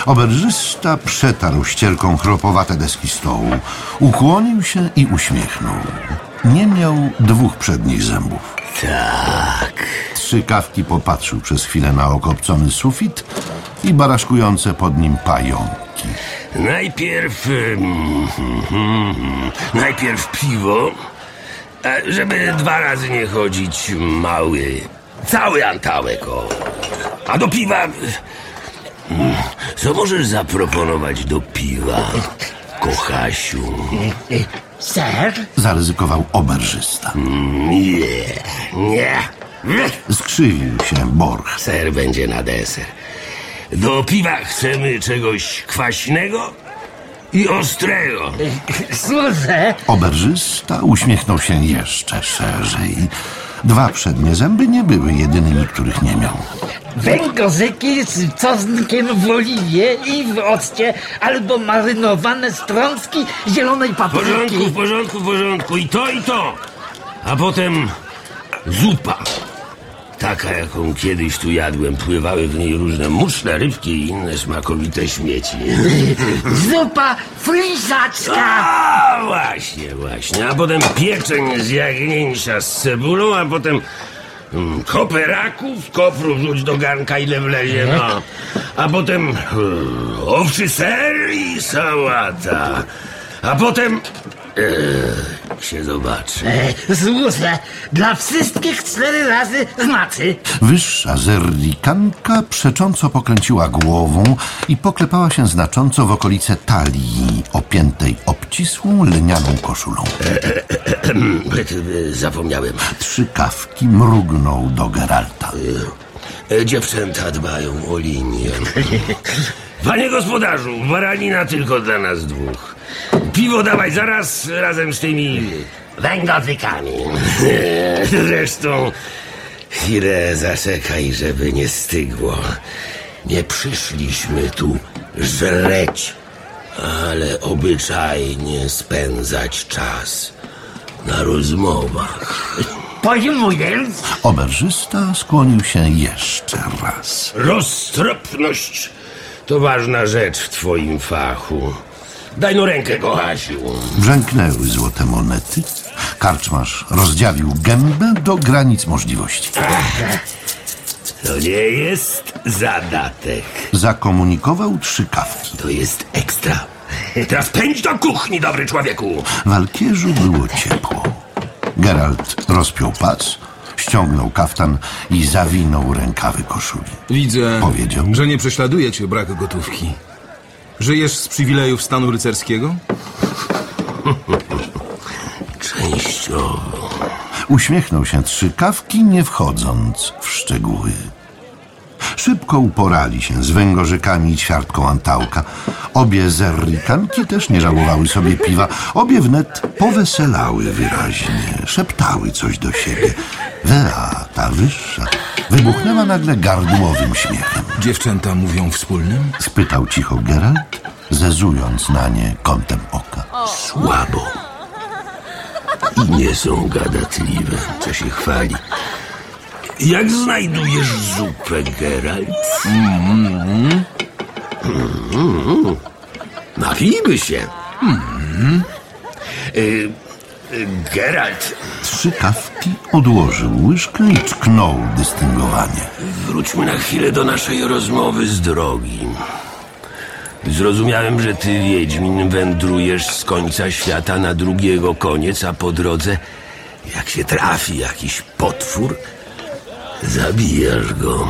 Oberżysta przetarł ścierką chropowate deski stołu, ukłonił się i uśmiechnął. Nie miał 2 przednich zębów. Tak. Strzykawki popatrzył przez chwilę na okopcony sufit i baraszkujące pod nim pająki. Najpierw piwo, żeby 2 razy nie chodzić mały, cały antałek, o. A do piwa... Co możesz zaproponować do piwa, kochasiu? Ser? Zaryzykował oberżysta. Nie. Skrzywił się Borch. Ser będzie na deser. Do piwa chcemy czegoś kwaśnego i ostrego. Słuchaj. Oberżysta uśmiechnął się jeszcze szerzej. 2 przednie zęby nie były jedynymi, których nie miał. Węgorzyki z czosnkiem w oliwie i w occie, albo marynowane strączki zielonej papryki. W porządku. I to. A potem zupa. Taka, jaką kiedyś tu jadłem. Pływały w niej różne muszle, rybki i inne smakowite śmieci. Zupa fryzaczka. A właśnie. A potem pieczeń z jagnięcia z cebulą, a potem koperaków, kopru wrzuć do garnka ile wlezie, no. A potem owczy ser i sałata. A potem... się zobaczy. Słuchaj, dla wszystkich 4 razy znaczy. Wyższa zerlikanka przecząco pokręciła głową i poklepała się znacząco w okolice talii, opiętej obcisłą lnianą koszulą. Zapomniałem. Strzykawki mrugnął do Geralta. Dziewczęta dbają o linię. Panie gospodarzu, baranina tylko dla nas 2. Piwo dawaj zaraz razem z tymi węgorzykami. Zresztą chwilę zaczekaj, żeby nie stygło. Nie przyszliśmy tu żreć, ale obyczajnie spędzać czas na rozmowach. Pojmując. Oberżysta skłonił się jeszcze raz. Roztropność to ważna rzecz w twoim fachu. Daj no rękę, kochasiu. Brzęknęły złote monety. Karczmarz rozdziawił gębę do granic możliwości. To nie jest zadatek. Zakomunikował Strzykawki. To jest ekstra. Teraz pędź do kuchni, dobry człowieku. W Alkierzu było ciepło. Geralt rozpiął pas, ściągnął kaftan i zawinął rękawy koszuli. Widzę, powiedział, że nie prześladuje cię brak gotówki. Żyjesz z przywilejów stanu rycerskiego? Częściowo. Uśmiechnął się Strzykawki, nie wchodząc w szczegóły. Szybko uporali się z węgorzykami i ćwiartką antałka. Obie zerlikanki też nie żałowały sobie piwa. Obie wnet poweselały wyraźnie, szeptały coś do siebie. Wera, ta wyższa, wybuchnęła nagle gardłowym śmiechem. Dziewczęta mówią wspólnym? Spytał cicho Geralt, zezując na nie kątem oka. Słabo. I nie są gadatliwe, co się chwali. Jak znajdujesz zupę, Geralt? Napijmy się. Geralt. Strzykawki odłożył łyżkę i tknął dystyngowanie. Wróćmy na chwilę do naszej rozmowy z drogi. Zrozumiałem, że ty, Wiedźmin, wędrujesz z końca świata na drugiego koniec, a po drodze, jak się trafi jakiś potwór, zabijasz go.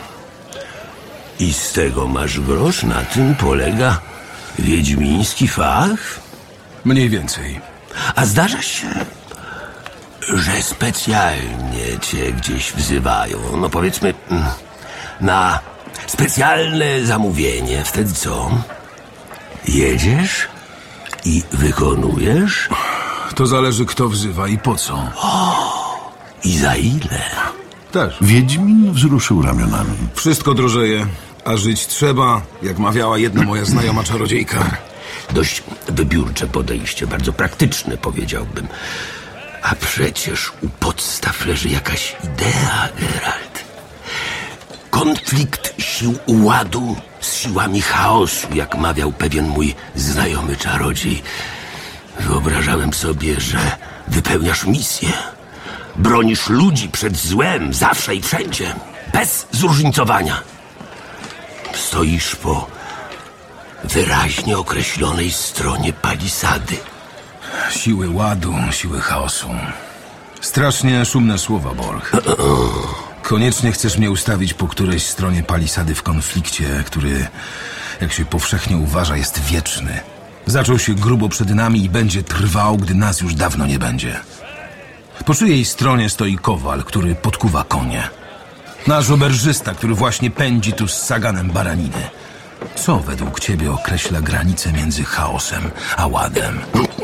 I z tego masz grosz? Na tym polega wiedźmiński fach? Mniej więcej. A zdarza się, że specjalnie cię gdzieś wzywają, no powiedzmy, na specjalne zamówienie. Wtedy co? Jedziesz i wykonujesz? To zależy, kto wzywa i po co. I za ile? Też. Wiedźmin wzruszył ramionami. Wszystko drożeje, a żyć trzeba, jak mawiała jedna moja znajoma czarodziejka. Dość wybiórcze podejście, bardzo praktyczne, powiedziałbym. A przecież u podstaw leży jakaś idea, Geralt. konflikt sił ładu z siłami chaosu, jak mawiał pewien mój znajomy czarodziej. Wyobrażałem sobie, że wypełniasz misję. Bronisz ludzi przed złem zawsze i wszędzie, bez zróżnicowania. Stoisz po wyraźnie określonej stronie palisady. Siły ładu, siły chaosu. Strasznie szumne słowa, Borg. Koniecznie chcesz mnie ustawić po którejś stronie palisady w konflikcie, który, jak się powszechnie uważa, jest wieczny. Zaczął się grubo przed nami i będzie trwał, gdy nas już dawno nie będzie. Po czyjej stronie stoi kowal, który podkuwa konie? Nasz oberżysta, który właśnie pędzi tu z saganem baraniny. Co według ciebie określa granicę między chaosem a ładem?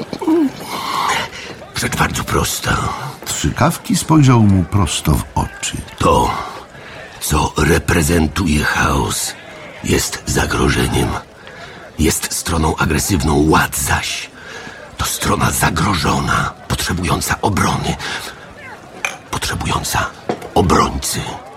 Rzecz bardzo prosta. Strzykawki spojrzał mu prosto w oczy. To, co reprezentuje chaos, jest zagrożeniem. Jest stroną agresywną, ład zaś to strona zagrożona, potrzebująca obrony, potrzebująca obrońcy.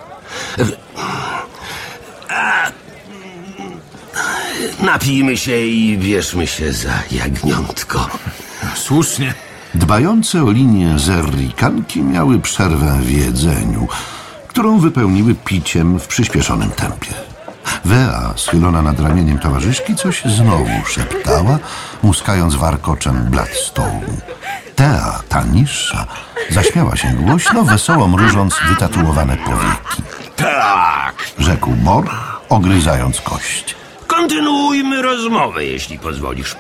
Napijmy się i bierzmy się za jagniątko. Słusznie. Dbające o linię zerrikanki miały przerwę w jedzeniu, którą wypełniły piciem w przyspieszonym tempie. Wea, schylona nad ramieniem towarzyszki, coś znowu szeptała, muskając warkoczem blat stołu. Tea, ta niższa, zaśmiała się głośno, wesoło mrużąc wytatuowane powieki. Tak! Rzekł Borg, ogryzając kość. Kontynuujmy rozmowę, jeśli pozwolisz.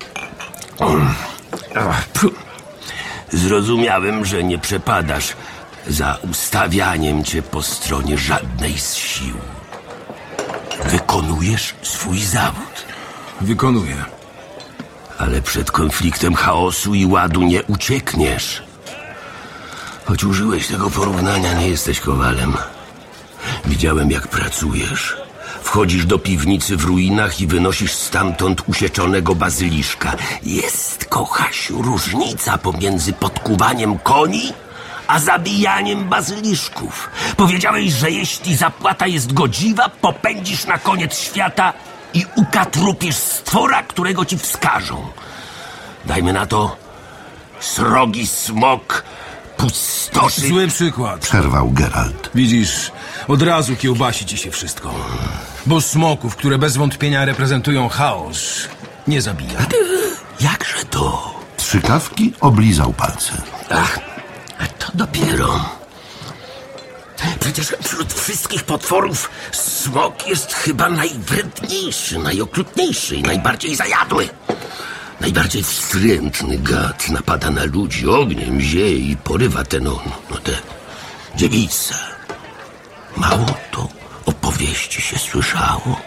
Zrozumiałem, że nie przepadasz za ustawianiem cię po stronie żadnej z sił. Wykonujesz swój zawód. Wykonuję. Ale przed konfliktem chaosu i ładu nie uciekniesz. Choć użyłeś tego porównania, nie jesteś kowalem. Widziałem, jak pracujesz. Wchodzisz do piwnicy w ruinach i wynosisz stamtąd usieczonego bazyliszka. Jest, kochasiu, różnica pomiędzy podkuwaniem koni a zabijaniem bazyliszków. Powiedziałeś, że jeśli zapłata jest godziwa, popędzisz na koniec świata i ukatrupisz stwora, którego ci wskażą. Dajmy na to, srogi smok pustoszy... Zły przykład. Przerwał Geralt. Widzisz, od razu kiełbasi ci się wszystko. Bo smoków, które bez wątpienia reprezentują chaos, nie zabija. Jakże to? Strzykawki oblizał palce. Ach, a to dopiero. Przecież wśród wszystkich potworów smok jest chyba najwredniejszy, najokrutniejszy i najbardziej zajadły. Najbardziej wstrętny gad napada na ludzi ogniem, zieje i porywa te dziewice. Mało to opowieści się słyszało.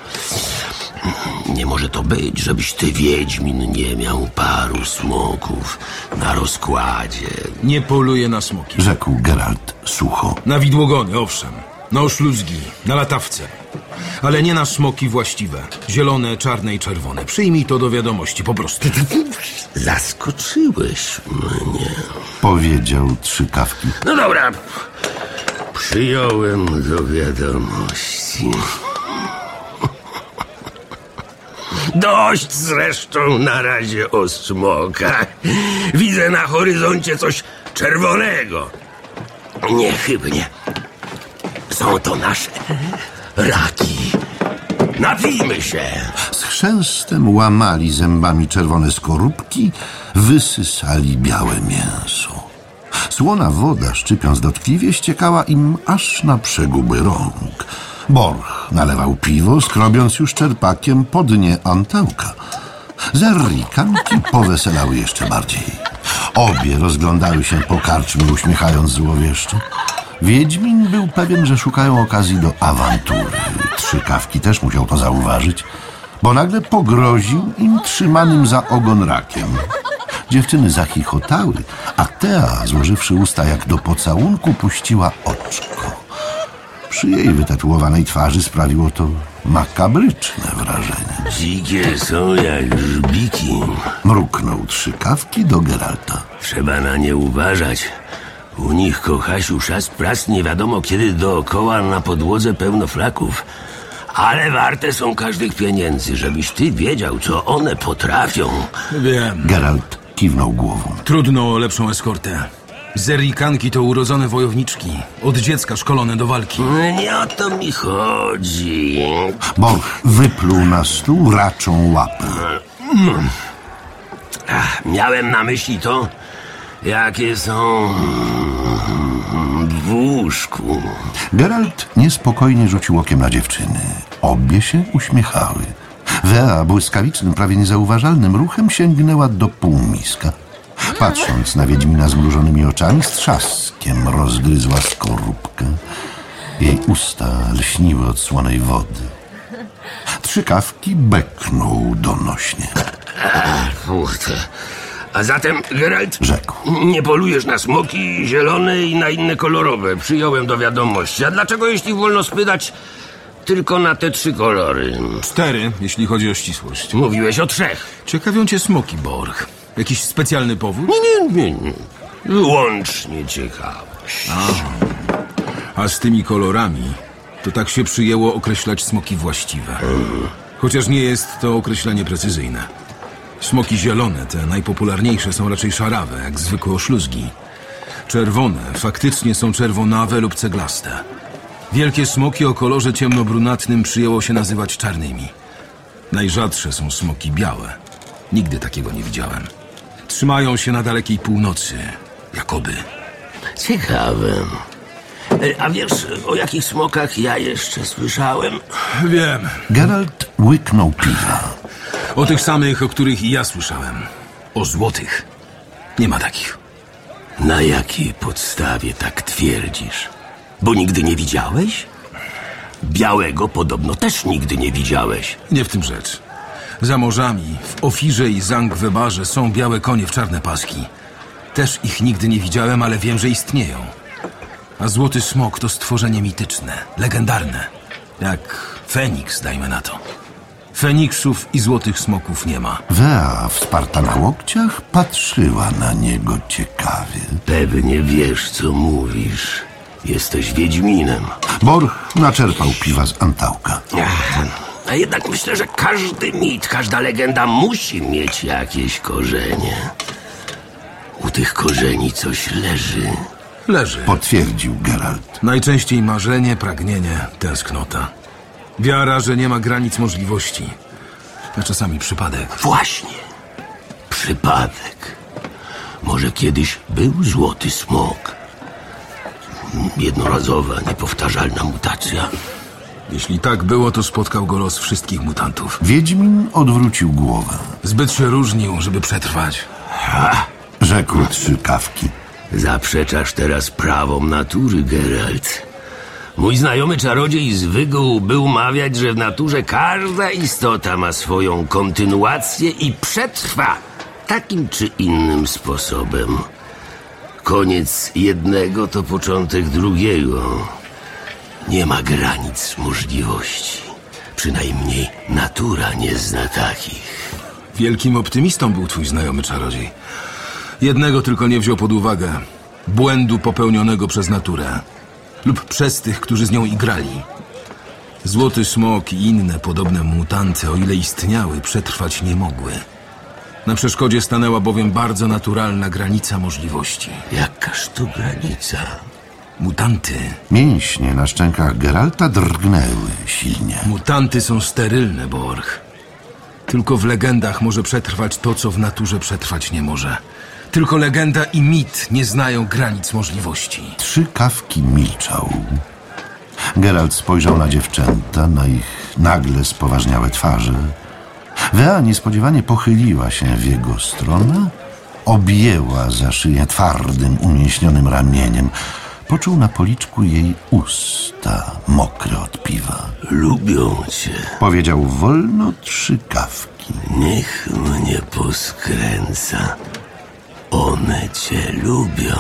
Nie może to być, żebyś ty, wiedźmin, nie miał paru smoków na rozkładzie. Nie poluję na smoki. Rzekł Geralt sucho. Na widłogony, owszem. Na oszluzgi, na latawce. Ale nie na smoki właściwe. Zielone, czarne i czerwone. Przyjmij to do wiadomości, po prostu. Zaskoczyłeś mnie. Powiedział Strzykawki. No dobra. Przyjąłem do wiadomości. Dość zresztą na razie o smokach. Widzę na horyzoncie coś czerwonego. Niechybnie. Są to nasze raki. Napijmy się. Z chrzęstem łamali zębami czerwone skorupki, wysysali białe mięso. Słona woda, szczypiąc dotkliwie, ściekała im aż na przeguby rąk. Borg nalewał piwo, skrobiąc już czerpakiem po dnie antełka. Zerrikanki poweselały jeszcze bardziej. Obie rozglądały się po karczmie, uśmiechając złowieszczo. Wiedźmin był pewien, że szukają okazji do awantury. Strzykawki też musiał to zauważyć, bo nagle pogroził im trzymanym za ogon rakiem. Dziewczyny zachichotały, a Tea, złożywszy usta jak do pocałunku, puściła oczko. Przy jej wytatuowanej twarzy sprawiło to makabryczne wrażenie. Dzikie są jak żbiki. Mruknął Strzykawki do Geralta. Trzeba na nie uważać, U nich, kochasiu, szast pras nie wiadomo kiedy dookoła na podłodze pełno flaków. Ale warte są każdych pieniędzy, żebyś ty wiedział, co one potrafią. Wiem. Geralt kiwnął głową. Trudno o lepszą eskortę. Zerrikanki to urodzone wojowniczki. Od dziecka szkolone do walki. Nie o to mi chodzi. Borch wypluł na stół raczą łapę. Miałem na myśli to, jakie są w łóżku. Geralt niespokojnie rzucił okiem na dziewczyny. Obie się uśmiechały. Wea błyskawicznym, prawie niezauważalnym ruchem sięgnęła do półmiska. Patrząc na Wiedźmina zmrużonymi oczami, z trzaskiem rozgryzła skorupkę. Jej usta lśniły od słonej wody. Trzykawki beknął donośnie. Kurde. A zatem, Geralt, Rzekł. nie polujesz na smoki zielone i na inne kolorowe. Przyjąłem do wiadomości. A dlaczego, jeśli wolno spytać, tylko na te 3 kolory? 4, jeśli chodzi o ścisłość. Mówiłeś o 3. Ciekawią cię smoki, Borch. Jakiś specjalny powód? Nie. Wyłącznie ciekawość. A z tymi kolorami to tak się przyjęło określać smoki właściwe. Chociaż nie jest to określenie precyzyjne. Smoki zielone, te najpopularniejsze, są raczej szarawe, jak zwykłe oszluzgi. Czerwone faktycznie są czerwonawe lub ceglaste. Wielkie smoki o kolorze ciemnobrunatnym przyjęło się nazywać czarnymi. Najrzadsze są smoki białe. Nigdy takiego nie widziałem. Trzymają się na dalekiej północy, jakoby. Ciekawe. A wiesz, o jakich smokach ja jeszcze słyszałem? Wiem. Geralt łyknął piwa. O tych samych, o których i ja słyszałem. O złotych. Nie ma takich. Na jakiej podstawie tak twierdzisz? Bo nigdy nie widziałeś? Białego podobno też nigdy nie widziałeś. Nie w tym rzecz. Za morzami, w Ofirze i Zangwebarze są białe konie w czarne paski. Też ich nigdy nie widziałem, ale wiem, że istnieją. A złoty smok to stworzenie mityczne, legendarne. Jak Feniks, dajmy na to. Feniksów i złotych smoków nie ma. Wea, wsparta na łokciach, patrzyła na niego ciekawie. Pewnie wiesz, co mówisz. Jesteś Wiedźminem. Borch naczerpał piwa z antałka. A jednak myślę, że każdy mit, każda legenda musi mieć jakieś korzenie. U tych korzeni coś leży. Leży. Potwierdził Geralt. Najczęściej marzenie, pragnienie, tęsknota. Wiara, że nie ma granic możliwości. A czasami przypadek. Właśnie. Przypadek. Może kiedyś był złoty smok. Jednorazowa, niepowtarzalna mutacja. Jeśli tak było, to spotkał go los wszystkich mutantów. Wiedźmin odwrócił głowę. Zbyt się różnił, żeby przetrwać. Rzekł Trzykawki. Zaprzeczasz teraz prawom natury, Geralt. Mój znajomy czarodziej zwykł był mawiać, że w naturze każda istota ma swoją kontynuację i przetrwa takim czy innym sposobem. Koniec jednego to początek drugiego. Nie ma granic możliwości. Przynajmniej natura nie zna takich. Wielkim optymistą był twój znajomy czarodziej. Jednego tylko nie wziął pod uwagę. Błędu popełnionego przez naturę. Lub przez tych, którzy z nią igrali. Złoty smok i inne podobne mutanty, o ile istniały, przetrwać nie mogły. Na przeszkodzie stanęła bowiem bardzo naturalna granica możliwości. Jakaż to granica? Mutanty. Mięśnie na szczękach Geralta drgnęły silnie. Mutanty są sterylne, Borch. Tylko w legendach może przetrwać to, co w naturze przetrwać nie może. Tylko legenda i mit nie znają granic możliwości. Trzykawki milczał. Geralt spojrzał na dziewczęta, na ich nagle spoważniałe twarze. Wea niespodziewanie pochyliła się w jego stronę, objęła za szyję twardym, umięśnionym ramieniem. Poczuł na policzku jej usta, mokre od piwa. Lubią cię. Powiedział wolno Trzykawki. Niech mnie poskręca. One cię lubią.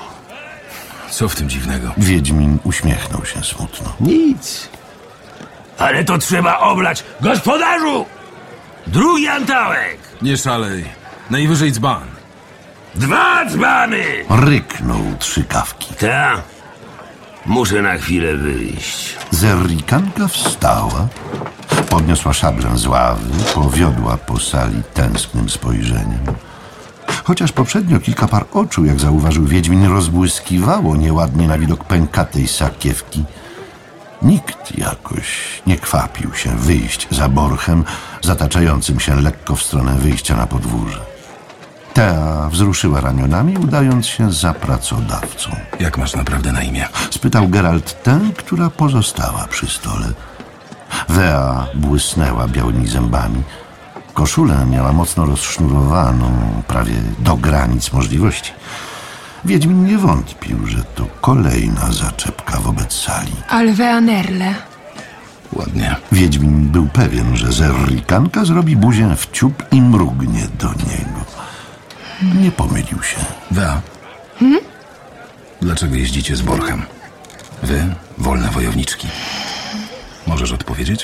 Co w tym dziwnego? Wiedźmin uśmiechnął się smutno. Nic. Ale to trzeba oblać. Gospodarzu! Drugi antałek! Nie szalej. Najwyżej dzban. 2 dzbany! Ryknął Trzykawki. Ta, muszę na chwilę wyjść. Zerrikanka wstała, podniosła szablę z ławy, powiodła po sali tęsknym spojrzeniem. Chociaż poprzednio kilka par oczu, jak zauważył Wiedźmin, rozbłyskiwało nieładnie na widok pękatej sakiewki, nikt jakoś nie kwapił się wyjść za Borchem, zataczającym się lekko w stronę wyjścia na podwórze. Tea wzruszyła ramionami, udając się za pracodawcą. Jak masz naprawdę na imię? Spytał Geralt tę, która pozostała przy stole. Wea błysnęła białymi zębami. Koszulę miała mocno rozsznurowaną, prawie do granic możliwości. Wiedźmin nie wątpił, że to kolejna zaczepka wobec sali. Alveanerle. Ładnie. Wiedźmin był pewien, że Zerrikanka zrobi buzię w ciup i mrugnie do niego. Nie pomylił się. Wea. Dlaczego jeździcie z Borchem? Wy, wolne wojowniczki. Możesz odpowiedzieć?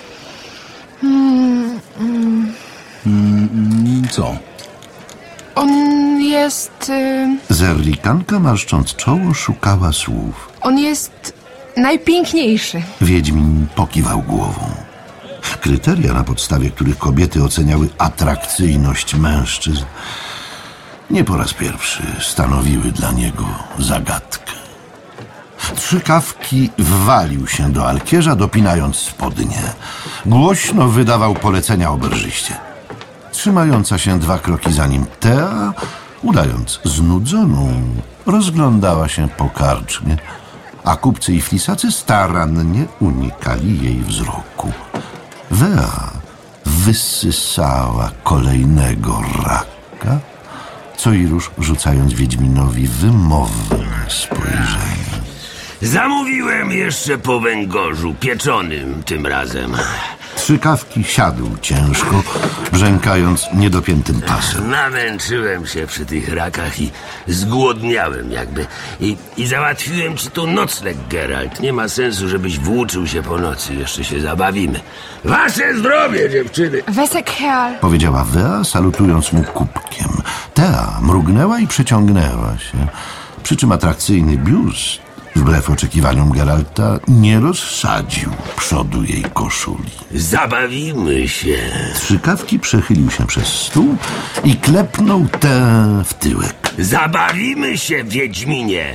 Co? On jest... Zerrikanka, marszcząc czoło, szukała słów. On jest najpiękniejszy. Wiedźmin pokiwał głową. Kryteria, na podstawie których kobiety oceniały atrakcyjność mężczyzn, nie po raz pierwszy stanowiły dla niego zagadkę. Trzykawki wwalił się do alkierza, dopinając spodnie. Głośno wydawał polecenia oberżyście. Trzymająca się 2 kroki za nim Tea, udając znudzoną, rozglądała się po karczmie, a kupcy i flisacy starannie unikali jej wzroku. Wea wysysała kolejnego raka, co i rusz rzucając Wiedźminowi wymowne spojrzenie. Zamówiłem jeszcze po węgorzu, pieczonym tym razem. Trzykawki siadł ciężko, brzękając niedopiętym pasem. Namęczyłem się przy tych rakach i zgłodniałem jakby. I załatwiłem ci tu nocleg, Geralt. Nie ma sensu, żebyś włóczył się po nocy. Jeszcze się zabawimy. Wasze zdrowie, dziewczyny! Wesek Heal. Powiedziała Wea, salutując mu kubkiem. Tea mrugnęła i przeciągnęła się, przy czym atrakcyjny biust, wbrew oczekiwaniom Geralta, nie rozsadził przodu jej koszuli. Zabawimy się. Trzykawki przechylił się przez stół i klepnął Teę w tyłek. Zabawimy się, Wiedźminie!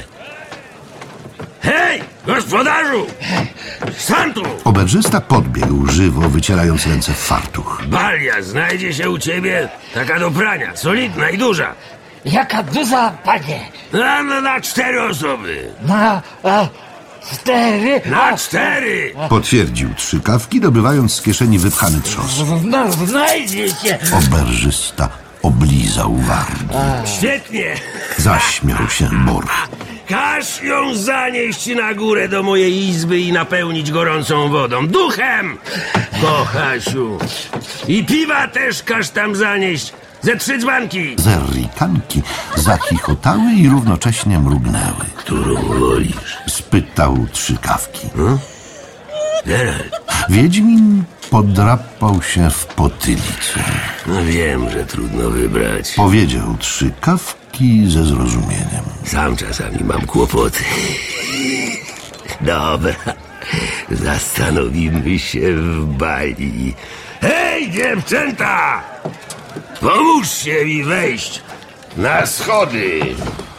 Hej, gospodarzu! Sam tu! Oberżysta podbiegł żywo, wycierając ręce w fartuch. Balia znajdzie się u ciebie, taka do prania, solidna i duża. Jaka duża, panie! Na 4 osoby. Na 4? Na 4! Potwierdził Trzykawki, dobywając z kieszeni wypchany trzos. No, znajdzie się! Oberżysta oblizał wargi. Świetnie! Zaśmiał się Borch. Każ ją zanieść na górę do mojej izby i napełnić gorącą wodą. Duchem! Kochasiu. I piwa też każ tam zanieść. Ze 3 dzbanki. Zerrikanki zachichotały i równocześnie mrugnęły. Którą wolisz? Spytał Trzykawki. Geralt. Wiedźmin podrapał się w potylicę. No wiem, że trudno wybrać. Powiedział Trzykawki ze zrozumieniem. Sam czasami mam kłopoty. Dobra. Zastanowimy się w bali. Hej, dziewczęta! Pomóżcie mi wejść na schody.